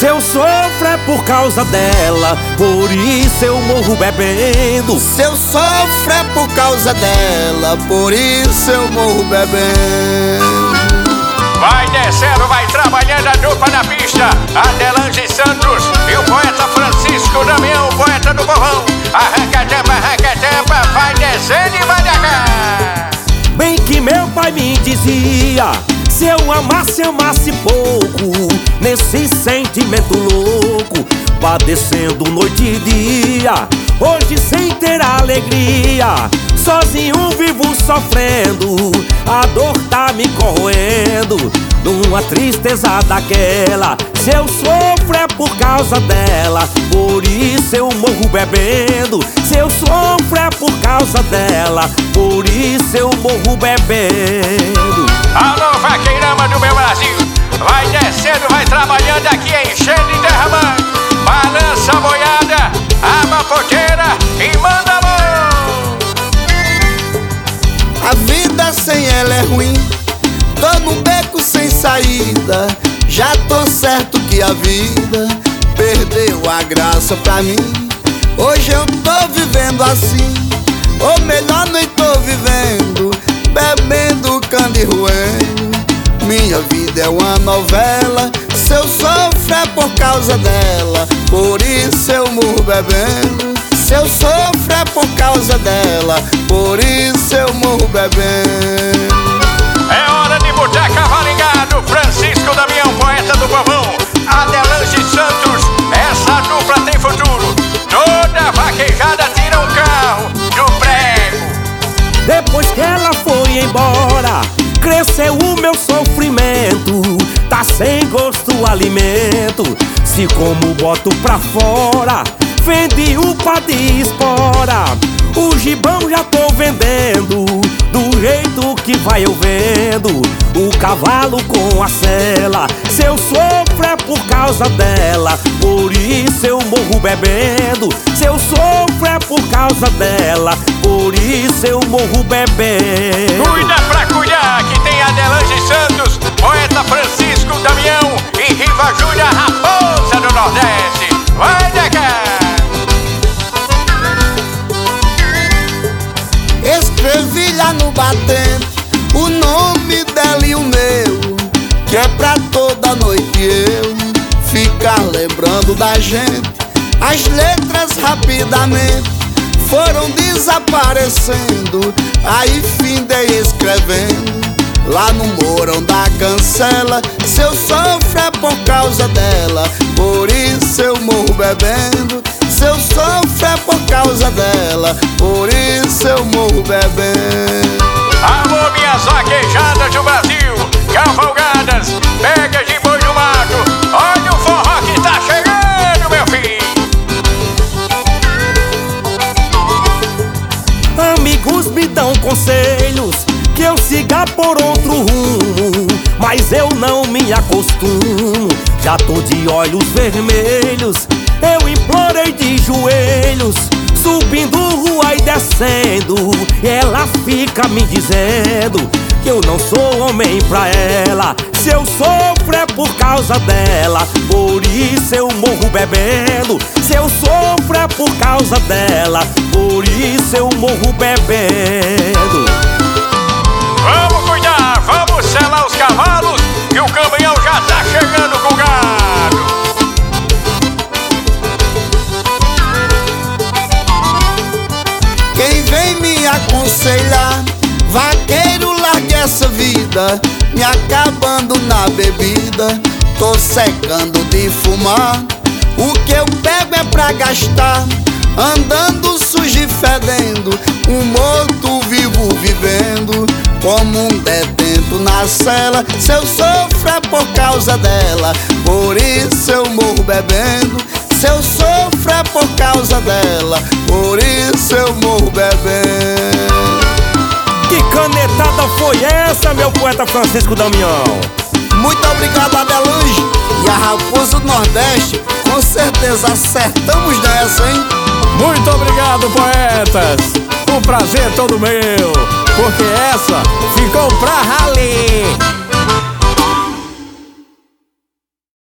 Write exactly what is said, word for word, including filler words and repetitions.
Se eu sofro é por causa dela, por isso eu morro bebendo. Se eu sofro é por causa dela, por isso eu morro bebendo. Vai descendo, vai trabalhando a dupla na pista. Adelange Santos e o poeta Francisco Damião, o poeta do povão. Arranca a tampa, arranca a tampa, vai descendo e vai cá. Bem que meu pai me dizia, se eu amasse, amasse pouco, nesse sentimento louco, padecendo noite e dia, hoje sem ter alegria, sozinho vivo sofrendo, a dor tá me corroendo, numa tristeza daquela. Se eu sofro é por causa dela, por isso eu morro bebendo. Se eu sofro é por causa dela, por isso eu morro bebendo. Alô, vaqueirama do meu Brasil, vai descendo, vai trabalhando aqui, enchendo e derramando. Balança a boiada, a mapoteira e manda a mão. A vida sem ela é ruim, tô no beco sem saída. Já tô certo que a vida perdeu a graça pra mim. Hoje eu tô vivendo assim, ou melhor nem tô vivendo, bebendo cana e roendo. Minha vida é uma novela, se eu sofro é por causa dela, por isso eu morro bebendo. Se eu sofro é por causa dela, por isso eu morro bebendo. É hora de botar cavalo em gado. Francisco Damião, poeta do povão. Adelange Santos, essa dupla tem futuro. Toda vaquejada tira um carro do prego. Depois que ela foi embora, cresceu o meu sofrimento, tá sem gosto o alimento. Se como boto pra fora, vendi o pá de espora. O gibão já tô vendendo, do jeito que vai eu vendo. O cavalo com a sela, se eu sofro é por causa dela, por isso eu morro bebendo. Se eu sofro é por causa dela, por isso eu morro bebendo. Cuida pra cuidar, que tem Adelange Santos, poeta Francisco Damião e Riva Júlia, raposa do Nordeste. Vai de cá. Escrevi lá no batente o nome dela e o meu, que é pra toda noite eu ficar lembrando da gente. As letras rapidamente foram desaparecendo, aí findei escrevendo lá no morão da cancela. Se eu sofro é por causa dela, por isso eu morro bebendo. Se eu sofro é por causa dela, por isso eu morro bebendo. Alô, minhas vaquejadas do Brasil, cavalgadas, pegas de boi no mato. Olha o forró que tá chegando, meu filho. Amigos me dão conselhos, que eu siga por outro rumo, mas eu não me acostumo. Já tô de olhos vermelhos, eu implorei de joelhos, subindo rua e descendo, e ela fica me dizendo que eu não sou homem pra ela. Se eu sofro é por causa dela, por isso eu morro bebendo. Se eu sofro é por causa dela, por isso eu morro bebendo. Vamos cuidar, vamos selar os cavalos, que o caminhão já tá chegando com gado. Quem vem me aconselhar, vaqueiro, largue essa vida, me acabando na bebida, tô secando de fumar. O que eu pego é pra gastar, andando sujo e fedendo, um morto vivo vivendo, como um detento na cela. Se eu sofro é por causa dela, por isso eu morro bebendo. Se eu sofro é por causa dela, por isso eu morro bebendo. Que canetada foi essa, meu poeta Francisco Damião? Muito obrigado, Adelange e a Raposa do Nordeste. Com certeza acertamos nessa, hein? Muito obrigado, poetas. O prazer é todo meu, porque essa ficou pra rally.